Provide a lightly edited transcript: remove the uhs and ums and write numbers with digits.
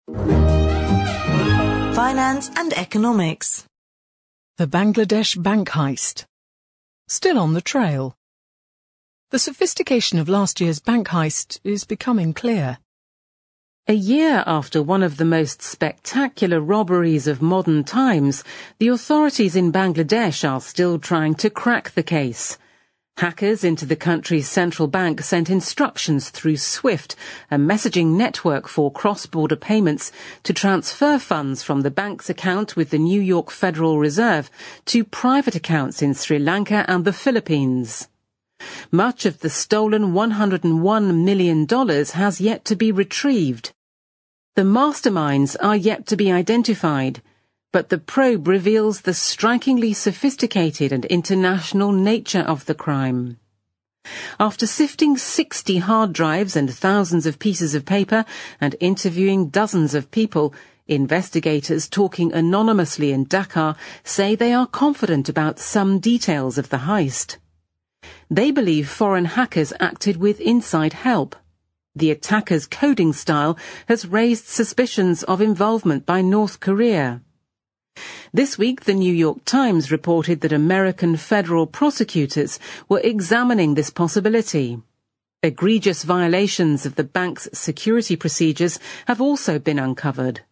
Finance and economics. The Bangladesh bank heist. Still on the trail. The sophistication of last year's bank heist is becoming clear. A year after one of the most spectacular robberies of modern times, the authorities in Bangladesh are still trying to crack the case. Hackers into the country's central bank sent instructions through SWIFT, a messaging network for cross-border payments, to transfer funds from the bank's account with the New York Federal Reserve to private accounts in Sri Lanka and the Philippines. Much of the stolen $101 million has yet to be retrieved. The masterminds are yet to be identified, but the probe reveals the strikingly sophisticated and international nature of the crime. After sifting 60 hard drives and thousands of pieces of paper and interviewing dozens of people, investigators talking anonymously in Dhaka say they are confident about some details of the heist. They believe foreign hackers acted with inside help. The attackers' coding style has raised suspicions of involvement by North Korea. This week, the New York Times reported that American federal prosecutors were examining this possibility. Egregious violations of the bank's security procedures have also been uncovered.